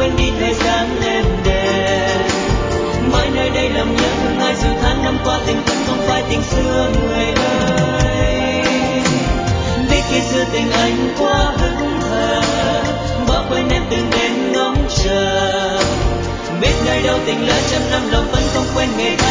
quên đi thời gian êm đềm. Mãi nơi đây lòng nhớ thương ai dù tháng năm qua tình vẫn không phải tình xưa người ơi. Biết khi xưa tình anh quá hững hờ, bỏ quên em từng đêm ngóng chờ. Biết nơi đâu tình lỡ trăm năm lòng vẫn không quên ngày tháng